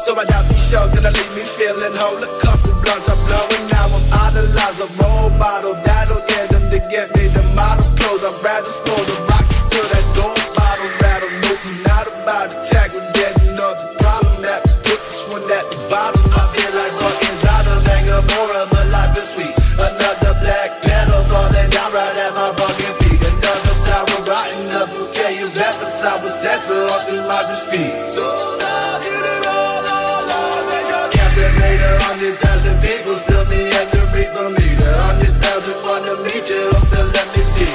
So I doubt these shows gonna leave me feeling whole. A couple blunts I'm blowing, now I'm idolized. A role model that'll get them to get me the model clothes. I'd rather store the boxes till that door bottle rattle. Moving out about the tag with getting all the problem that put this one at the bottom. I feel like fucking Zada, Bangamora, but life is sweet. Another black petal falling down right at my fucking feet. Another flower rotting, a bouquet of efforts I was sent to all through my defeat. So now hit it all captivated, 100,000 people still me at the reaper meter. 100,000 wanna meet you, hope they'll let me be.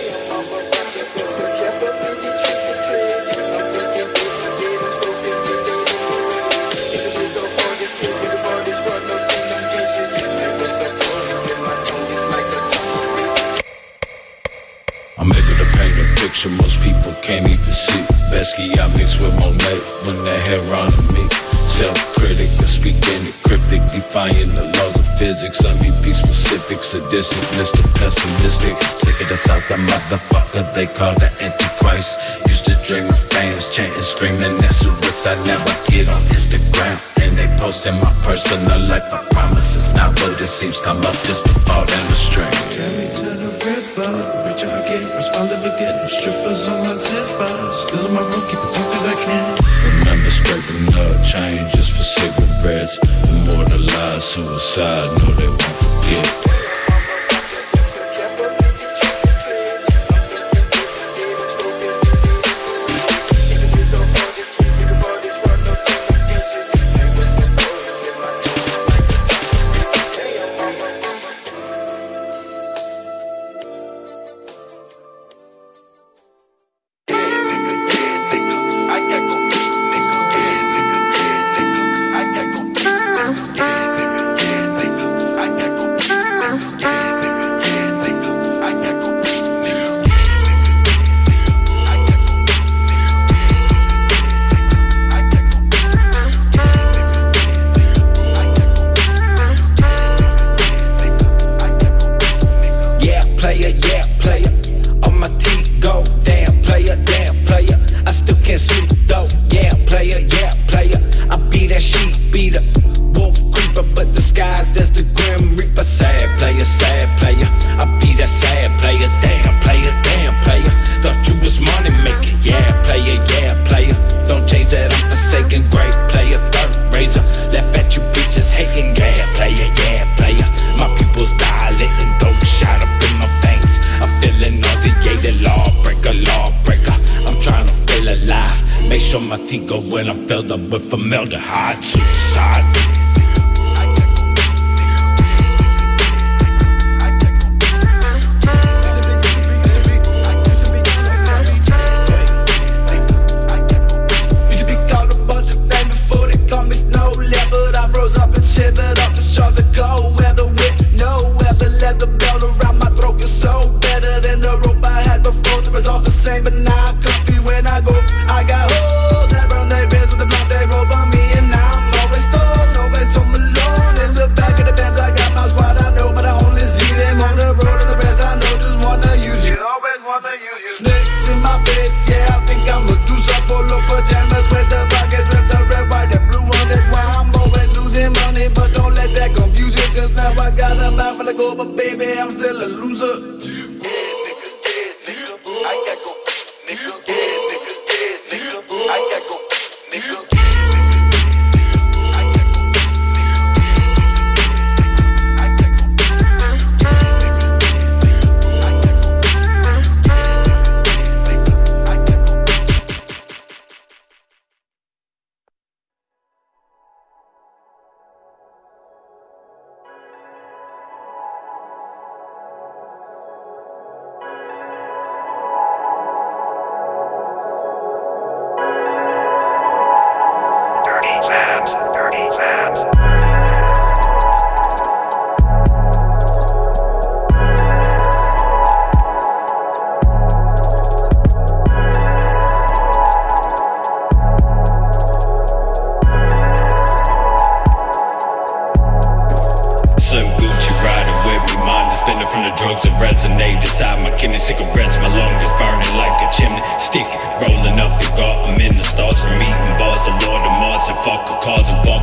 I'm able to paint a picture most people can't even see. Basquiat mixed with Monet when that hair on me. Self-critic, speaking cryptic, defying the laws of physics. I mean, be specific, sadistic, Mr. Pessimistic. Sick of the South, a motherfucker they call the Antichrist. Used to dream of fans chanting, screaming, that's a risk I never get on Instagram. And they posting my personal life, I promise it's not what it seems. Come up just to fall down the stream. Carry to the river, the richer I get, respond to forget. No strippers on my zipper, still in my room, keep it dark as I can. Remember scraping up changes for cigarettes. Immortalized suicide, no they won't forget. Go when I'm filled up with formaldehyde, suicide. drugs that resonate inside my kidney. Cigarettes, my lungs is burning like a chimney. Sticky, rolling up the gut, I'm in the stars from eating bars. The Lord of Mars and fuck a cars and bars.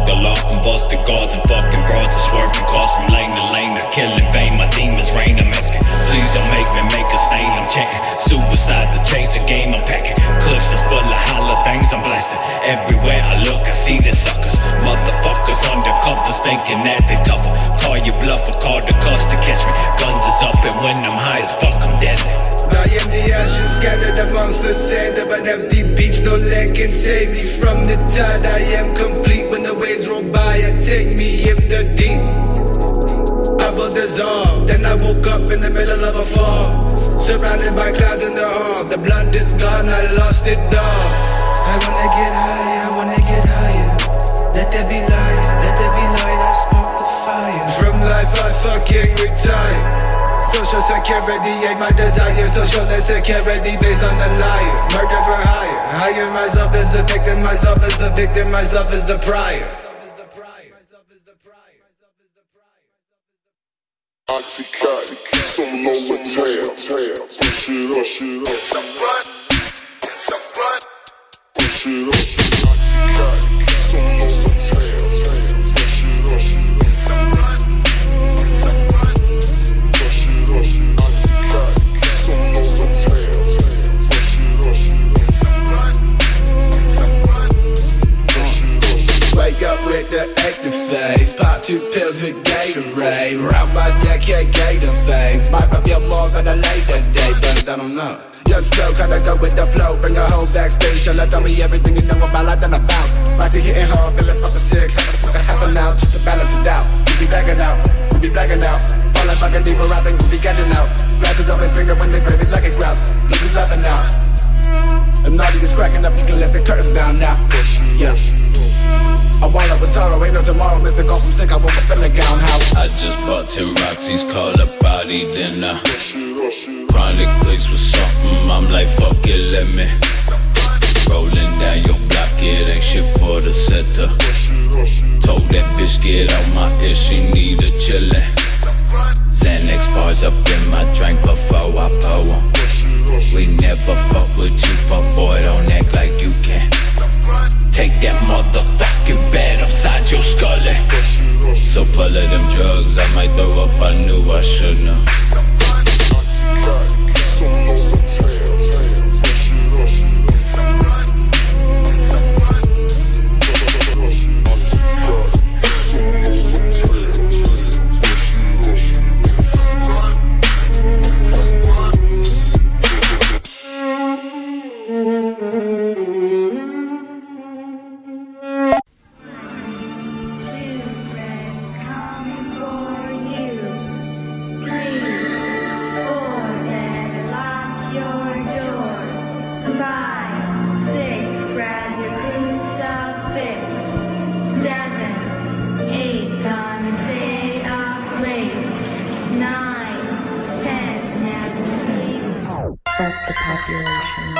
I'm busting guards and fucking broads and swerving cars from lane to lane. I kill in vain, my demons reign. I'm asking, please don't make me make a stain. I'm chanting suicide to change the game. I'm packing clips that's full of hollow things. I'm blasting everywhere I look. I see the suckers, motherfuckers undercover, thinking that they tougher. Call you bluff or call the cuss to catch me. Guns is up and when I'm high as fuck, I'm deadly. I am the ashes scattered amongst the sand of an empty beach. No land can save me from the tide. I am complete when the waves roll by and take me in the deep. I will dissolve, then I woke up in the middle of a fall, surrounded by clouds in the hall. The blood is gone, I lost it all. I wanna get higher, I wanna get higher. Let there be light, let there be light. I smoke the fire. From life I fucking retire. Social security ain't my desire. Social insecurity based on the liar. Murder for hire. Hire myself as the victim, myself as the victim, myself as the prior. Oxycontin, some lower tail. Push it up, push it up. Push it up. Oxycontin, some lower tail. Wake up with the active face. Pop 2 pills with Gatorade. Round my neck, yeah, gator face. Might pop your mug on a later day, but I don't know. Young still gotta go with the flow. Bring a whole backstage. Tryna tell me everything you know about life, then I bounce. Rising, hitting hard, feeling fucking sick. How the fuck I happen now, just to balance it out. We be backing out, we be blacking out. Falling fucking deeper, I think we be catching out. Grass is always greener when they grave it like a grouse. Look, we loving now. And naughty is cracking up, you can let the curtains down now. Yeah. I wallet with Taro, ain't no tomorrow. Mr. Golf from sick, I woke up in the gown house. I just bought 10 Roxy's, call a body dinner. Chronic place with something, I'm like fuck it, let me. Rolling down your block, it ain't shit for the center. Told that bitch get out my ear, she need a chillin'. Xanax bars up in my drink before I pour 'em. We never fuck with you, fuck boy, don't act like you can. Take that motherfucking bed upside your skull. So full of them drugs, I might throw up, I knew I shouldn't. Fuck the population.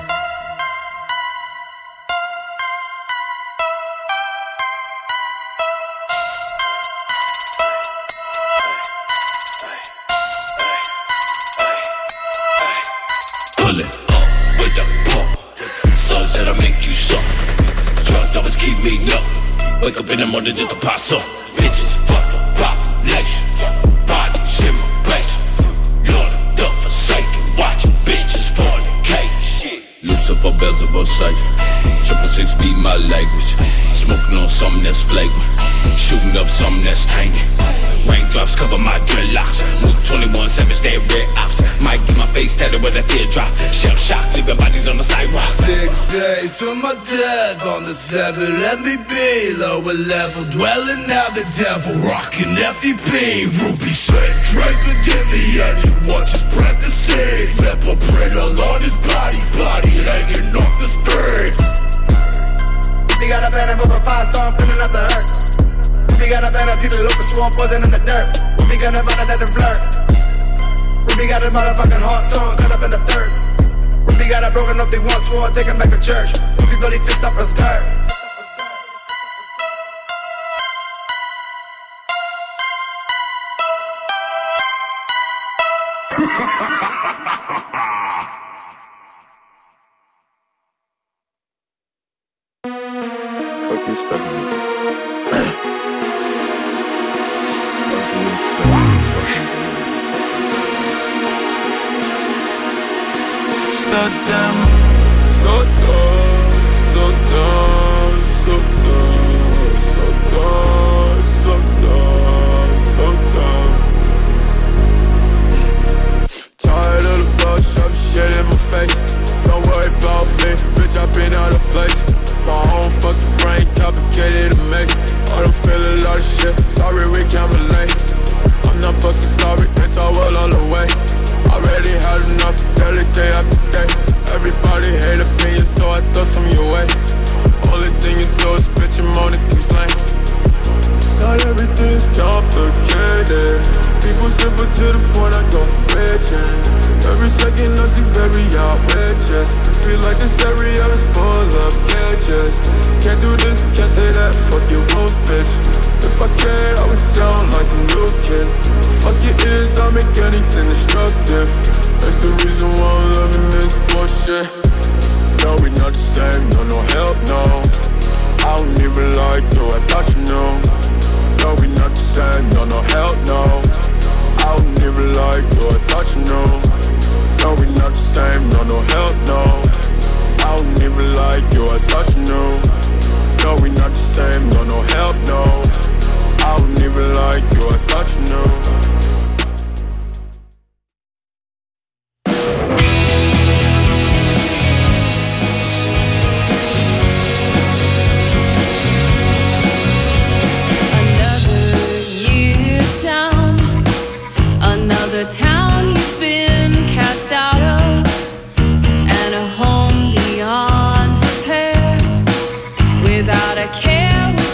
Pull it up with the pump. Songs that'll make you suck. Drugs always keep me up. Wake up in the morning just to pop some. Bitches, fuck the population. Bodies in my basement. Lord of the forsaken. Watching bitches fornicate. Lucifer, Beelzebub, Satan. 666 be my language. Smoking on something that's flagrant. Shooting up something that's tainted. Raindrops cover my dreadlocks. Move 21 Savage, they red ops. Might get my face tatted with a teardrop. Shell shock, leaving bodies on the sidewalk. 6 days to my death on the 7. Let me be lower level, dwelling out the devil, rocking FDP. Ruby said, Drake could give me engine, watch his breath to save. Pepper print all on his body hanging off the string. We got a banner of a 5-star pinning out the earth. We got a banner, see the locust swarm poison in the dirt. We gonna run it at the flirt. We got a motherfucking hot tongue cut up in the thirds. We got a broken up, they once swore, taking back to church. We bloody fixed up her skirt. Fuck you, spelling. so dumb, so dumb, so dumb, so dumb, so dumb, so dumb, so dumb. Tired of the bus, shoving shit in my face. Don't worry about me, bitch, I've been out of place. My own fucking brain, complicated a maze. I don't feel a lot of shit, sorry we can't relate. I'm not fucking sorry, it's all well all the way. Already had enough, daily day after day. Everybody hate opinions, so I throw some your way. Only thing you do is bitch and moan and complain. Not everything's complicated. People simple to the point I go bitchin'. Every second I see very outrageous. Feel like this area is full of cages. Can't do this, can't say that, fuck your rules, bitch. If I cared, I would sound like a new kid. Fuck your ears, I'll make anything destructive. That's the reason why I'm loving this bullshit. No, we not the same, no help, no. I don't even like you, I thought you knew. No, we not the same, no help, no. I don't even like you, I thought you knew. No, we not the same, no help, no. I don't even like you, I thought you knew. No, we not the same, no help, no. I don't even like you, I thought you knew. Town you've been cast out of, and a home beyond repair, without a care.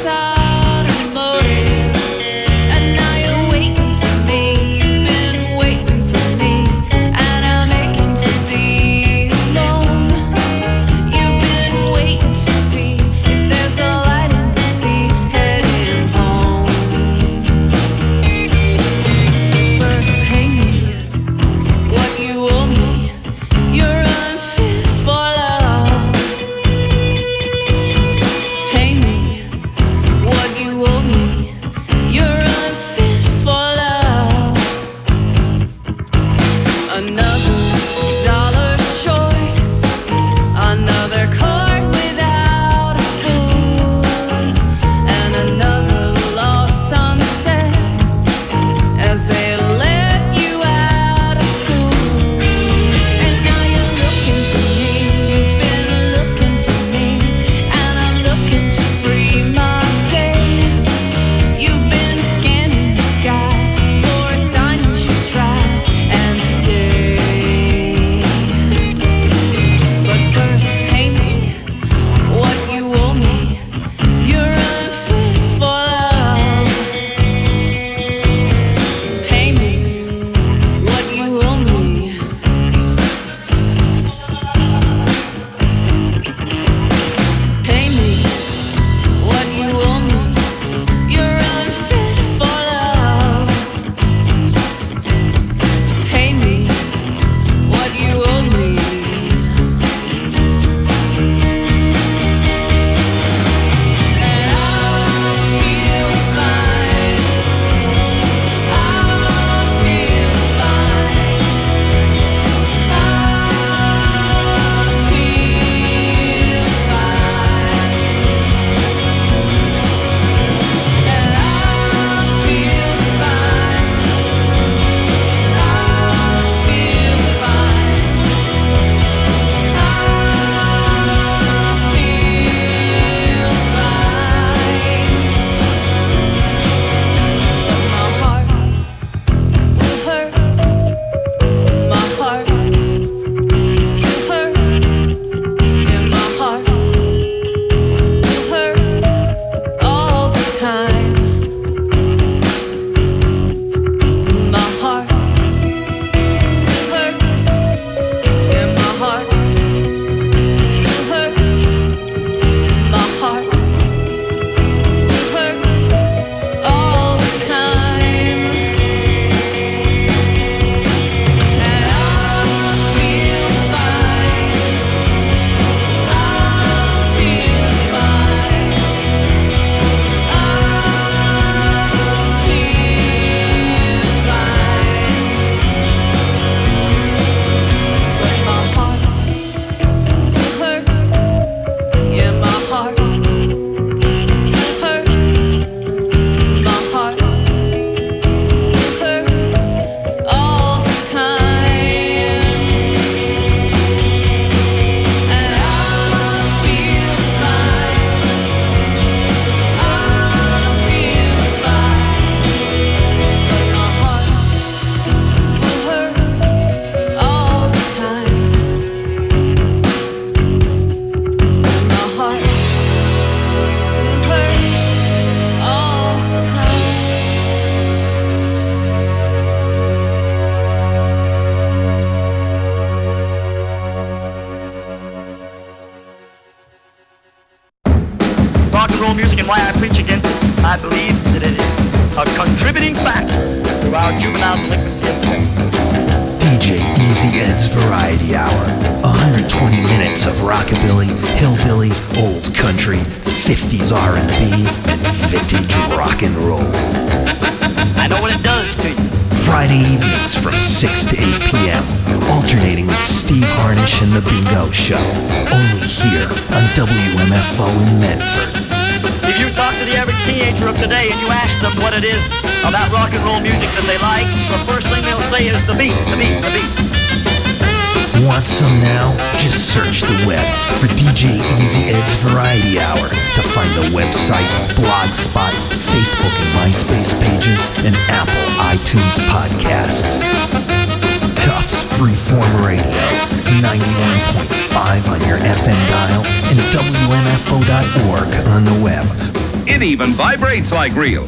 I believe that it is a contributing factor to our juvenile delinquency of today. DJ Easy Ed's Variety Hour. 120 minutes of rockabilly, hillbilly, old country, 50s R&B, and vintage rock and roll. I know what it does to you. Friday evenings from 6 to 8 p.m. Alternating with Steve Harnish and The Bingo Show. Only here on WMFO in Medford. If you talk to the average teenager of today and you ask them what it is about rock and roll music that they like, the first thing they'll say is the beat, the beat, the beat. Want some now? Just search the web for DJ Easy Ed's Variety Hour to find the website, Blogspot, Facebook and MySpace pages, and Apple iTunes podcasts. Tufts Freeform Radio, 91.5 on your FM dial, and WMFO.org on the web. It even vibrates like real.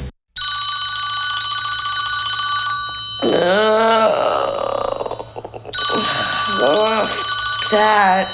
That.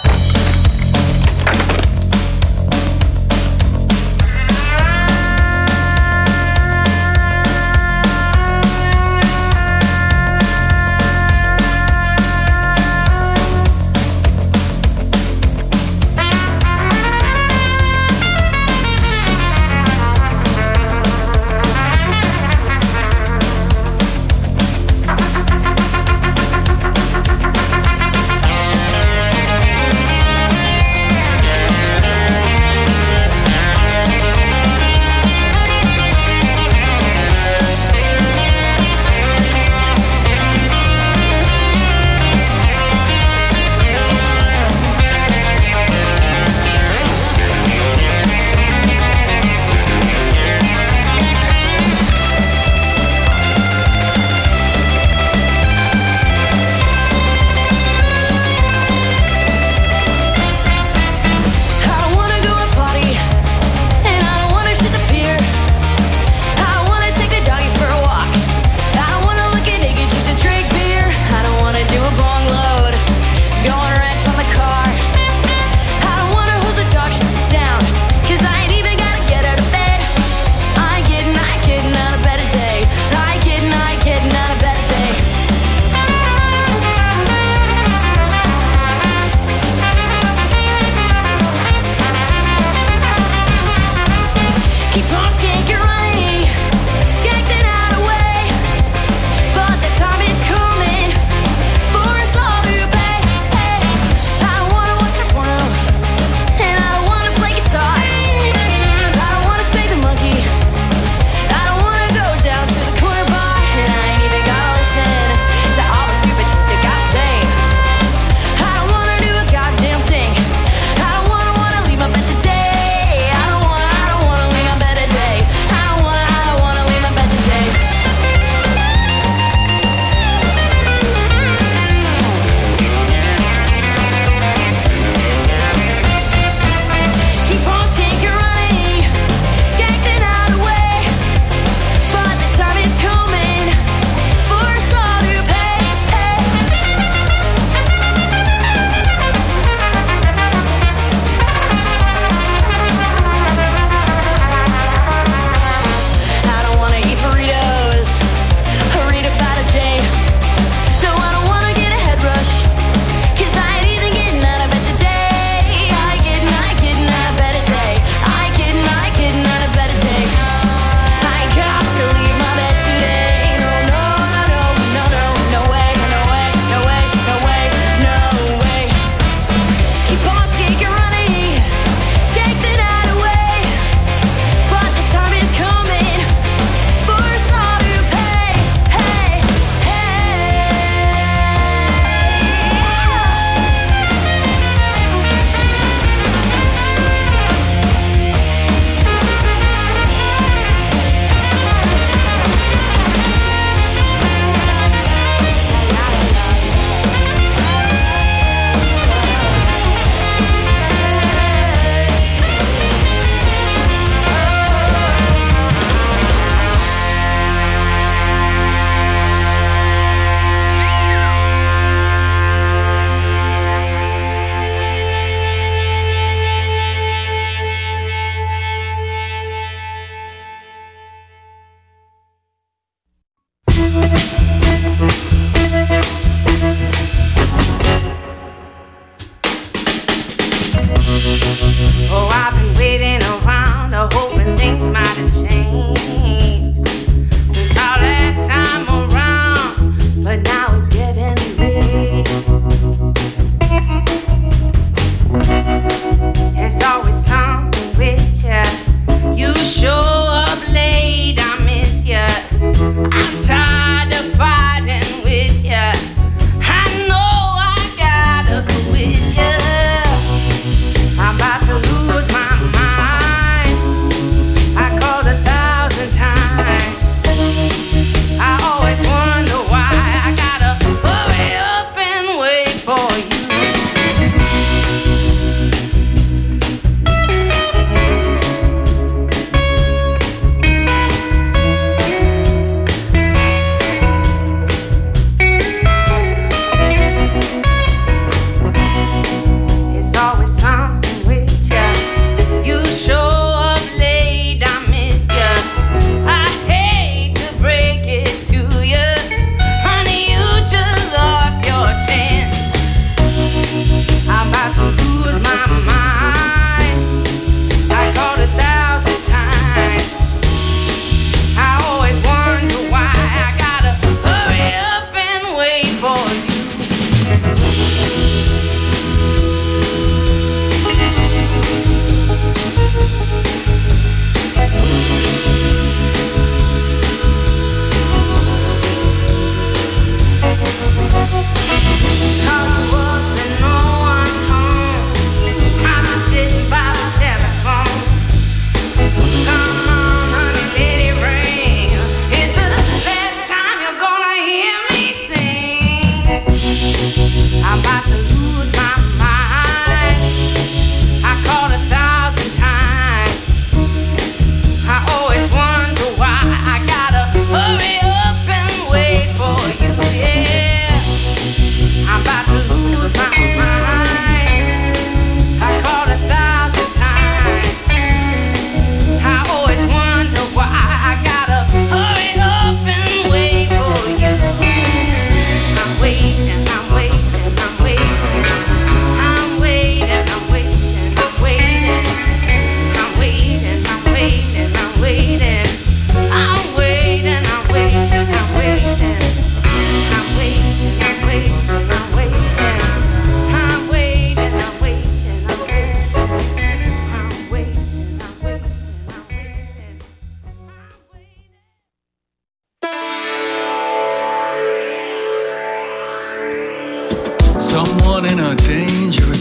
Someone in a dangerous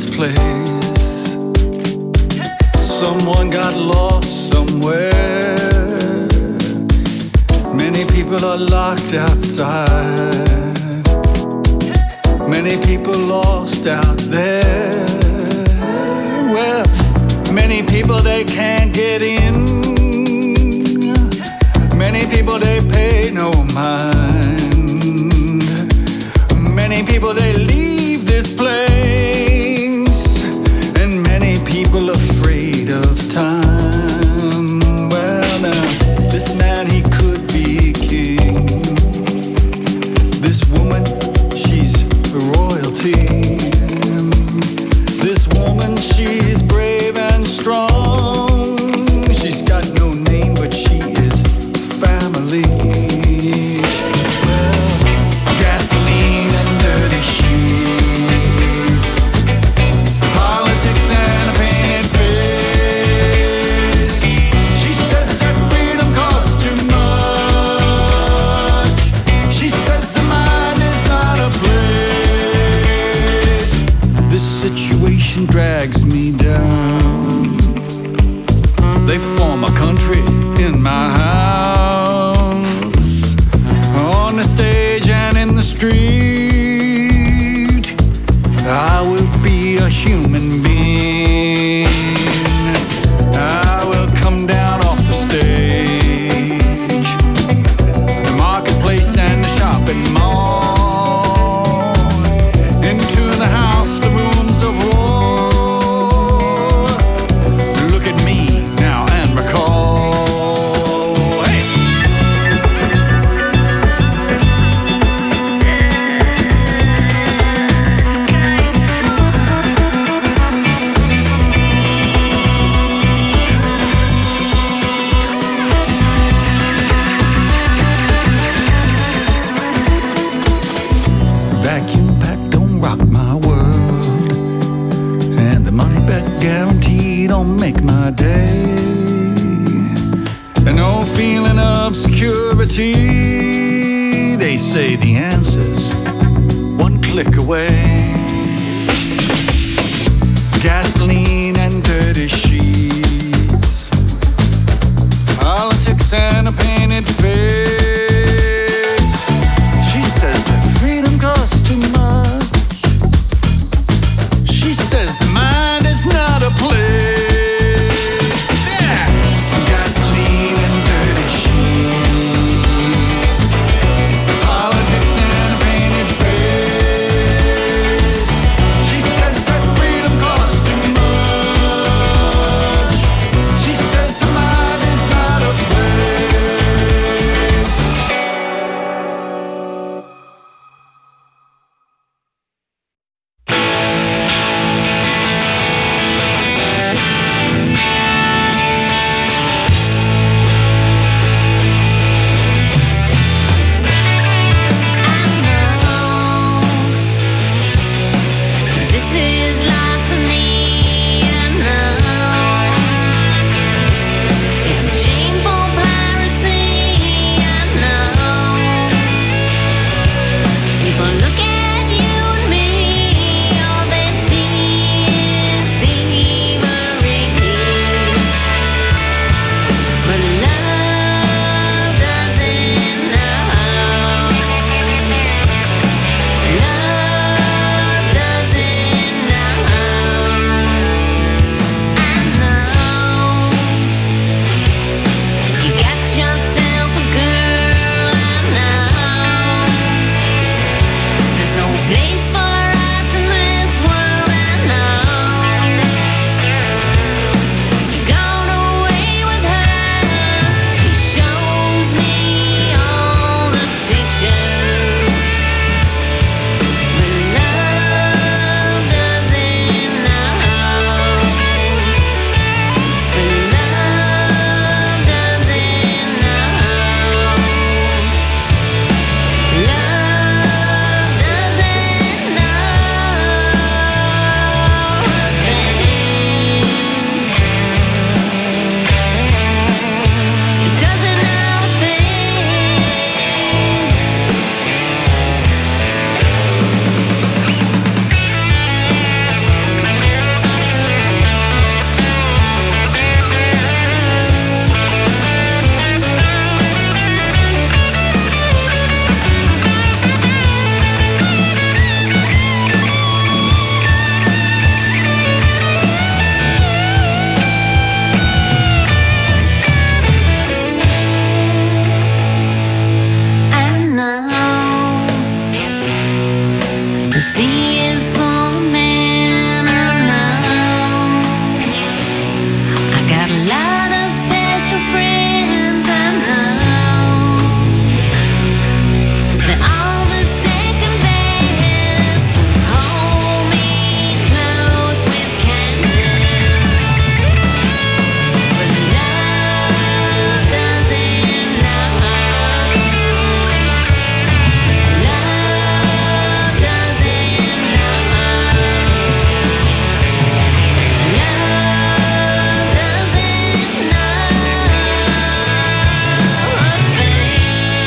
place. Someone got lost somewhere. Many people are locked outside. Many people lost out there. Well, many people they can't get in. Many people they pay no mind. Many people they leave this place, and many people afraid of time. Well, now this man, he could be king. This woman, she's royalty. This woman, she's brave and strong. She's got no name, but she is family. Well, gasoline and dirty sheets. no feeling of security. They say the answer's one click away. Gasoline and dirty sheets, politics and a painted face. She says that freedom costs too much. She says the mind is not a place. Yeah. Gasoline and dirty sheets, politics and a painted face. She says that freedom costs too much. She says the mind is not a place. This is lost of me, I know. It's a shameful piracy, I know. People look at you and me, all they see is thievery. But love doesn't know. Love doesn't know. I know you got yourself a girl. I know there's no place for us in this world. I know you're gone away with her. She shows me all the pictures. But love doesn't know. But love doesn't know. Love doesn't know a thing. It doesn't know a I know the sea is full of men. I know I got a lot of special friends. I know that all the second best hold me close with kindness. But love doesn't know. Love doesn't know. Love doesn't know a thing.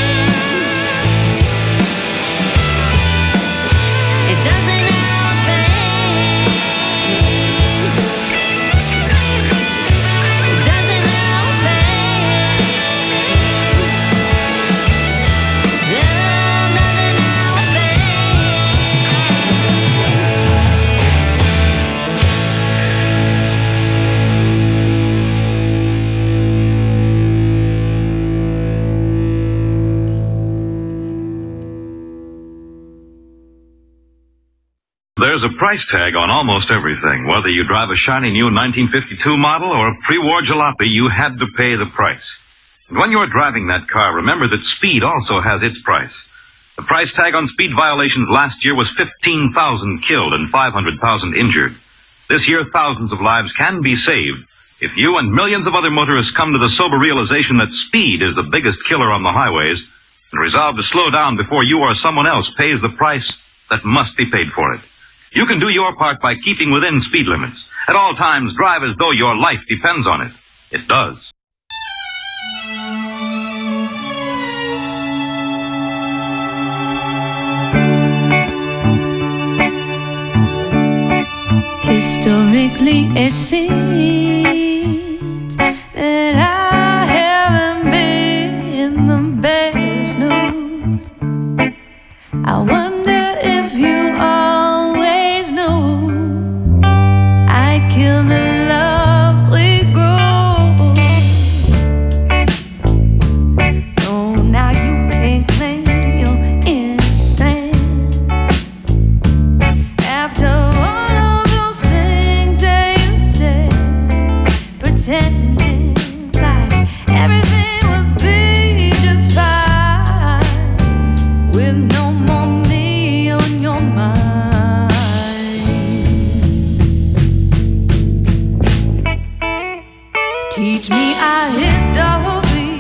It doesn't know a thing. It doesn't know a thing. Love doesn't know a There's a price tag on almost everything. Whether you drive a shiny new 1952 model or a pre-war jalopy, you had to pay the price. And when you're driving that car, remember that speed also has its price. The price tag on speed violations last year was 15,000 killed and 500,000 injured. This year, thousands of lives can be saved if you and millions of other motorists come to the sober realization that speed is the biggest killer on the highways and resolve to slow down before you or someone else pays the price that must be paid for it. You can do your part by keeping within speed limits. At all times, drive as though your life depends on it. It does. lately it seems that I haven't been the best news. I wonder if you always knew I'd kill the love we grew. No, now you can't claim your innocence after all of those things that you said, pretending like everything would be just fine with no more me on your mind. Teach me our history,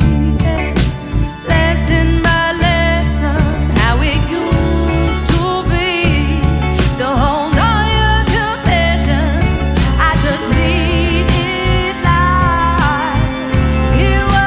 lesson by lesson, how it used to be. To hold all your confessions, I just need it like it was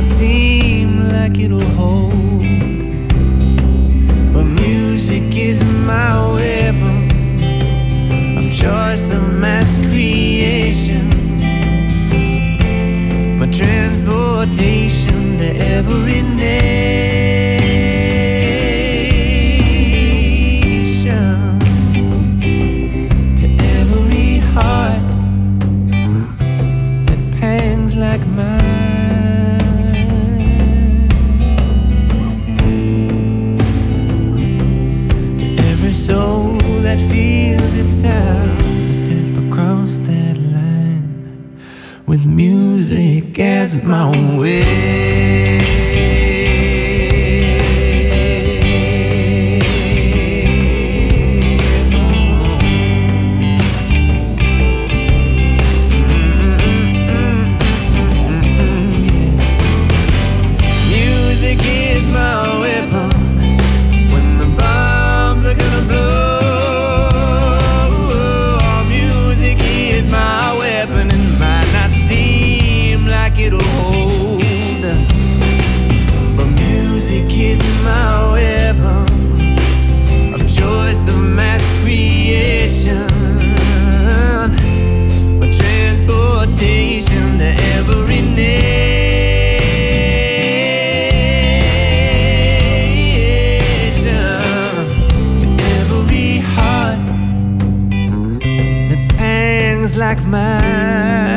not seem like it'll hold. But music is my weapon of choice, of mass creation, my transportation to every nation, to every heart that pangs like mine. Soul that feels its sound, step across that line with music as my way. Music is my weapon. It'll hold, but music is my weapon of choice, of mass creation, my transportation to every nation, to every heart that pangs like mine.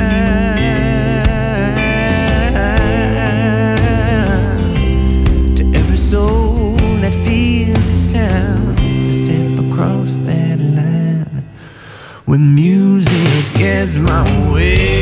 Soul that feels its sound to step across that line with music as my way.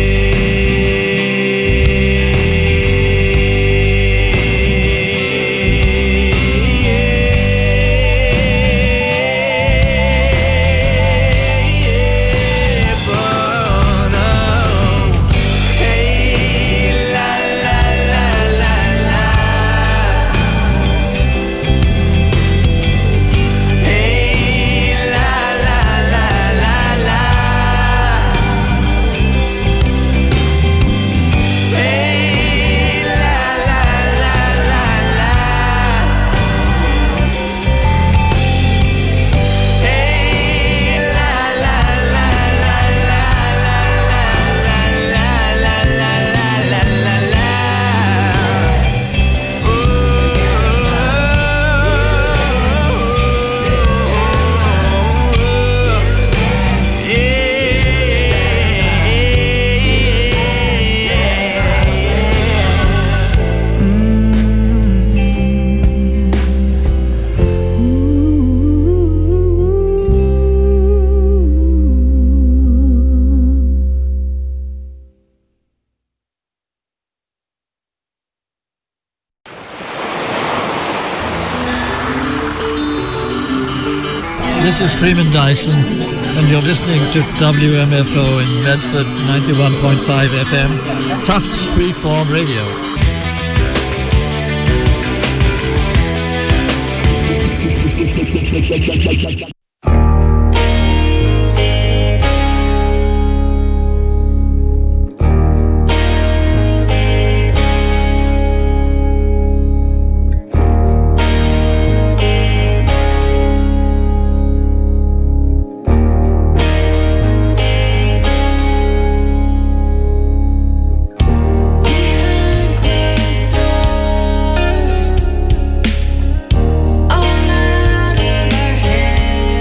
This is Freeman Dyson, and you're listening to WMFO in Medford 91.5 FM, Tufts Freeform Radio. All out of our heads.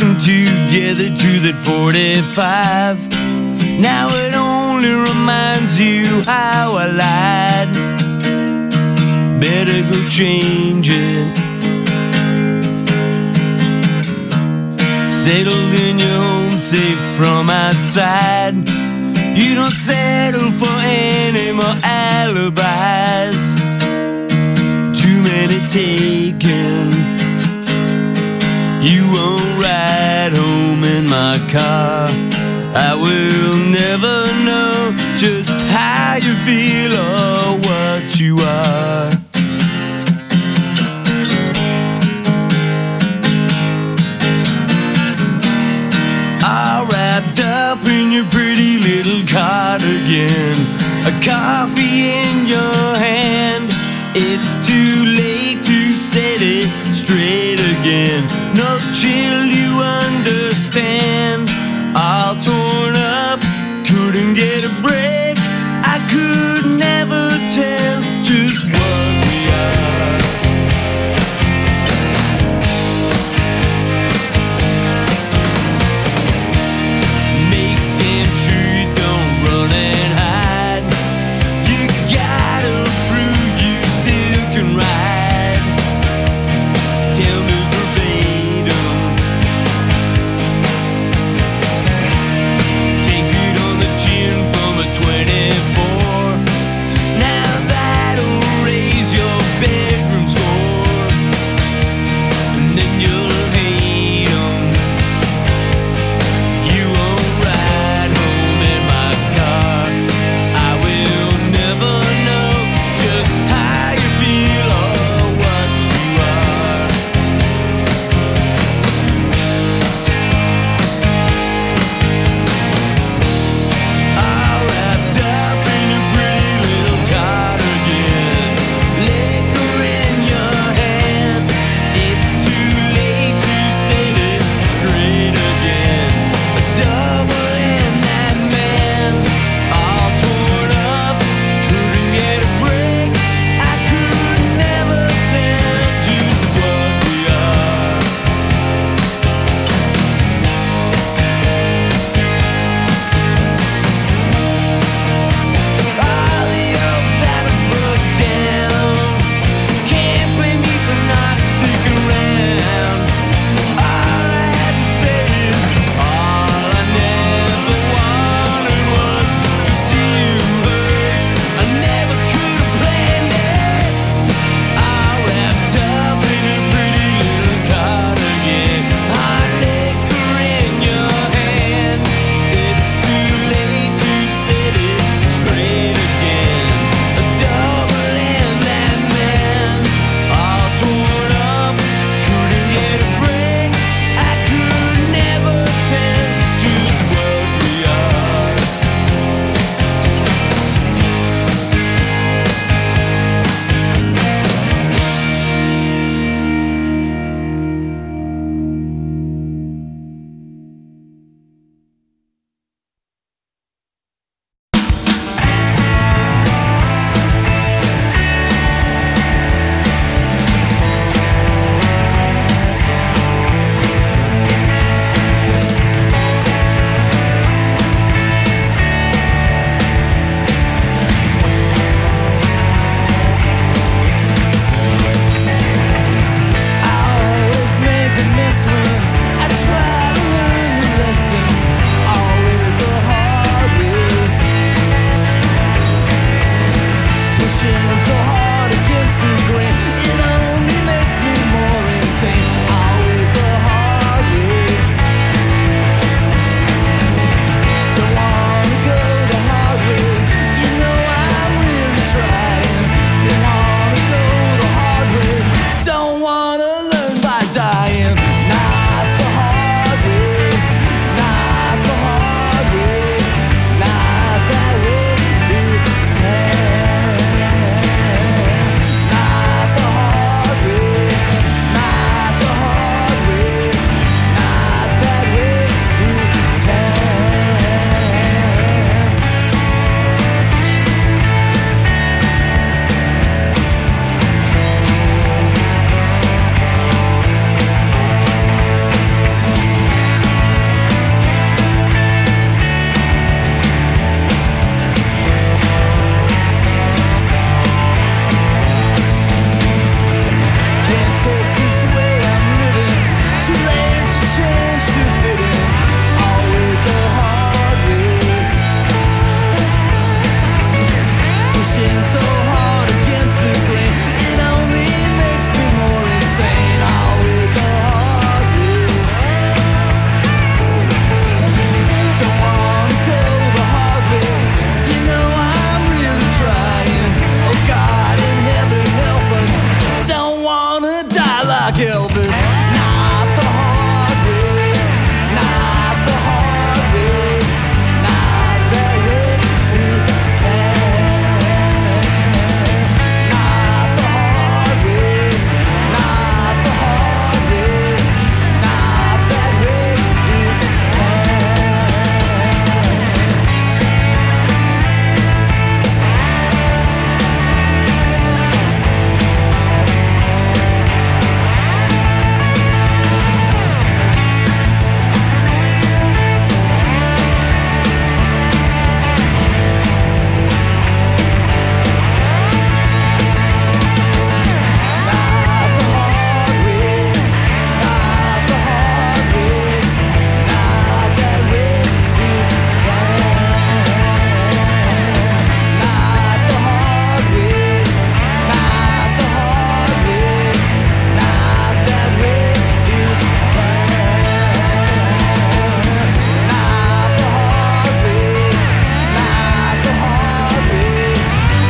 dancing together to that 45. Now it only reminds you how I lied. Better go change it. Settled in your home, safe from outside. You don't settle for any more alibis. Too many taken. You won't ride home in my car. I will never know just how you feel or what you are. All wrapped up in your pretty little cardigan, a coffee in your hand. It's too late to set it straight again. No chill, you understand. All torn up, couldn't get a break. I could never tell just what we are. Make damn sure you don't run and hide. You gotta prove you still can ride. Tell me verbatim. Take it on the chin from a 24. Now that'll raise your bedroom score. And then you'll hate 'em. You won't ride home in my car. I will never know just how you feel or what you are. All wrapped up in your pretty little cardigan, liquor in your hand. It's too late to set it straight again. A double in that man, all torn up, couldn't get a break. I could never tell just what we are. All the hope that I broke down, can't blame me for not sticking around. All I had to say is, all I never wanted was to see you hurt. I never could have planned it. All wrapped up in a pretty little cardigan, hot liquor in your hand. It's too late to set it straight again. A double in that man, all torn up, couldn't get a break. I could never tell just what we are. I always make a mess when I try to learn the lesson. Always a hard way. Pushing so hard against the grain, it only makes me more insane. Always a hard way. Don't wanna go the hard way. You know I'm really trying. Don't wanna go the hard way. Don't wanna learn by dying. Not the hard way. Not the hard way. Not that way this time. Not pushing so hard.